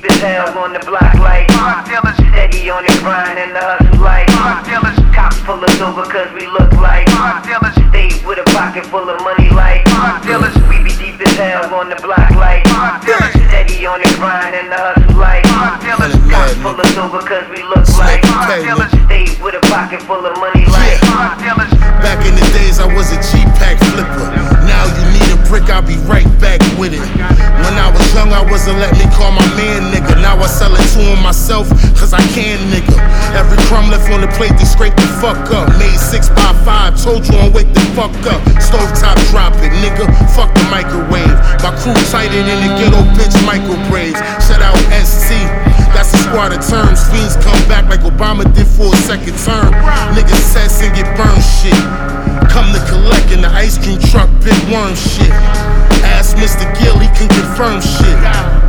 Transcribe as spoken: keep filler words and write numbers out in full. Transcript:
deep as hell on the block like drug dealers, steady on the grind and the hustle like drug dealers. Cops pull us over cause we look like drug dealers. Stay with a pocket full of money like drug dealers. We be deep as hell on the block like drug dealers, steady on the grind and the hustle like drug dealers. Cops pull us over cause we look like drug dealers. Stay with a pocket full of money like drug dealers. Back in the days I was a G-Pack flipper. Now you need a brick, I'll be right back with it. When I was young, I wasn't letting me call my man nigga. Now I sell it to him myself, cause I can nigga. Every crumb left on the plate, they scrape the fuck up. Made six by five, told you I'm wake the fuck up. Stove top drop it, nigga, fuck the microwave. My crew tighter than the ghetto bitch microbraids. Shout out S T, that's a squad of terms. Fiends come back like Obama did for a second term. Niggas sets and get burned shit. Come to collect in the ice cream truck, big worm shit. Ask Mister Gill, he can confirm shit.